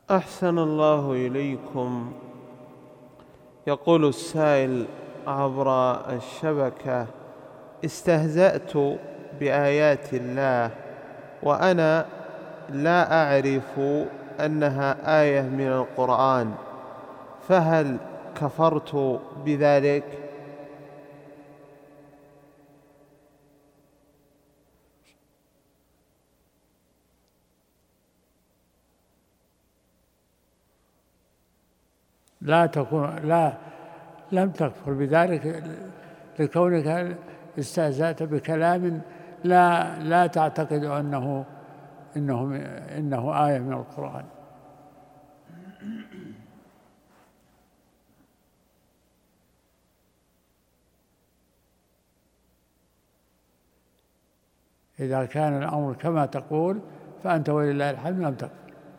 أحسن الله إليكم. يقول السائل عبر الشبكة: استهزأت بآيات الله وأنا لا أعرف أنها آية من القرآن، فهل كفرت بذلك؟ لم تكفر بذلك، لكونك استهزأت بكلام لا تعتقد إنه آية من القرآن. إذا كان الأمر كما تقول فأنت ولله الحمد لم تكفر.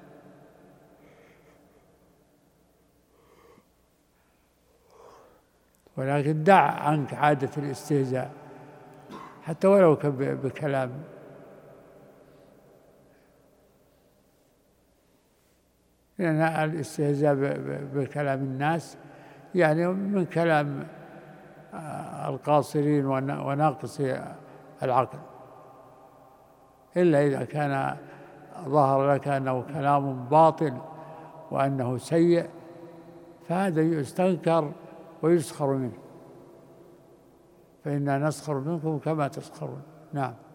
ولكن دع عنك عادة الاستهزاء حتى ولو بكلام، لأن الاستهزاء بكلام الناس يعني من كلام القاصرين وناقصي العقل، إلا إذا كان ظهر لك أنه كلام باطل وأنه سيء، فهذا يستنكر ويسخر منه، فإنا نسخر منكم كما تسخرون. نعم.